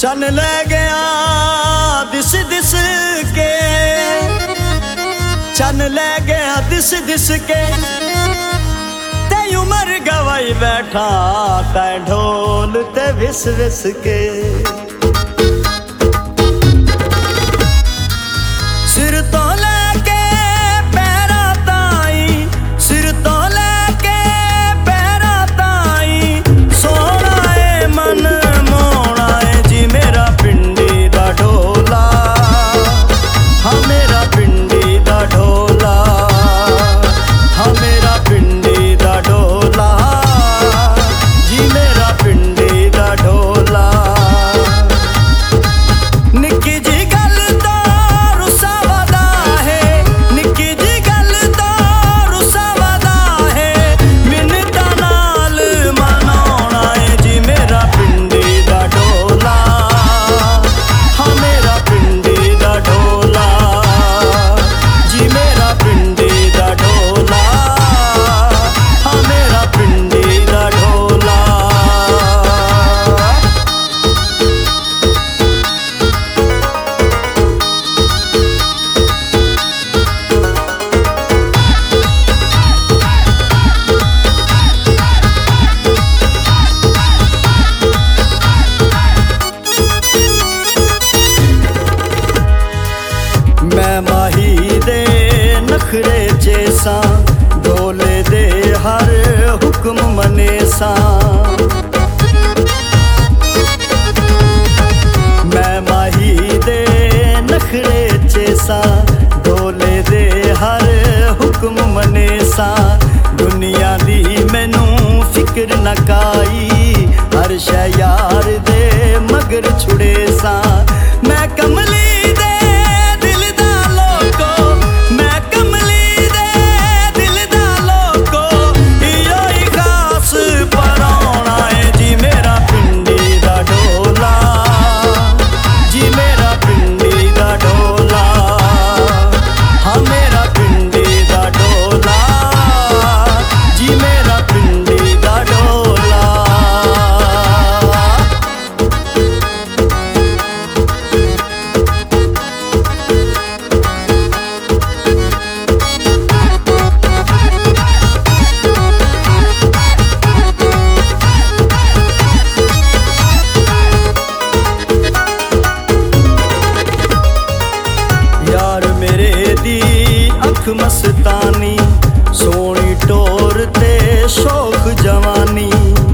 चन ले गया दिस दिस के, चन ले गया दिस दिस के, ते उमर गवाई बैठा तै ढोल ते विस विस के। सिर तो लेके पैरा ताई, सिर तो लेके पैरा ताई, सोना है मन मोना है जी मेरा पिंडी दा ढोला, हाँ मेरा पिंडी दा ढोला, हाँ मेरा पिंडी दा ढोला, जी मेरा पिंडी दा ढोला। निक्की जी गल तो रुसा वादा है, निक्की जी गल तो रुसा वादा है, मिन्नतां नाल मनाउणा है जी मेरा पिंडी दा ढोला, हाँ मेरा पिंडी दा ढोला, जी मेरा पिंडी दा ढोला, हाँ मेरा पिंडी दा ढोला। मैं माही दे नखरे चेसा, ढोले दे हर हुक्म मनेसा, मैं माही दे नखरे चेसा, ढोले दे हर हुक्म मनेसा। दुनिया दी मैनू फिक्र न काई, हर शै यार दे मगर छुड़े सा। मैं कमली दे दिल दा लोको, मैं कमली दे दिल दा लोको, इयो ही खास परौना है जी मेरा पिंडी दा ढोला, जी मेरा पिंडी दा ढोला, हाँ मेरा पिंडी दा ढोला, जी मेरा पिंडी दा ढोला। यार मेरे दी अख मस्तानी, सोनी टोर ते शौक जवानी,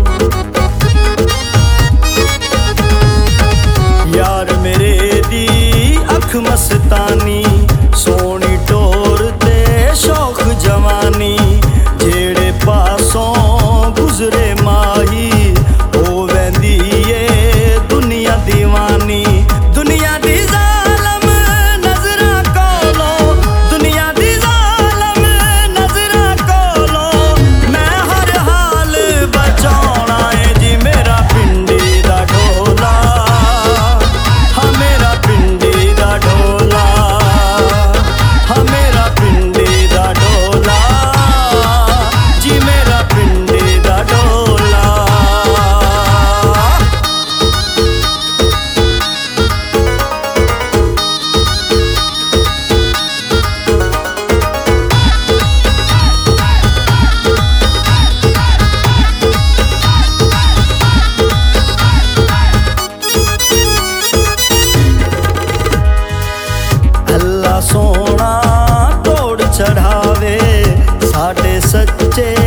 यार मेरे दी अख मस्तानी, सोनी टोर ते शौक जवानी। जेड़े पासों गुजरे माही, हो वैंदी ए दुनिया दीवानी। दुनिया दी जालम नजरां कोलों, दुनिया दी जालम नजरां कोलों, मैं हर हाल बचाउणा है जी मेरा पिंडी दा ढोला, हाँ मेरा पिंडी दा ढोला, हाँ मेरा पिंडी दा ढोला, जी मेरा पिंडी दा ढोला। अल्लाह सोना तोड़ चढ़ावे साडे सच्चे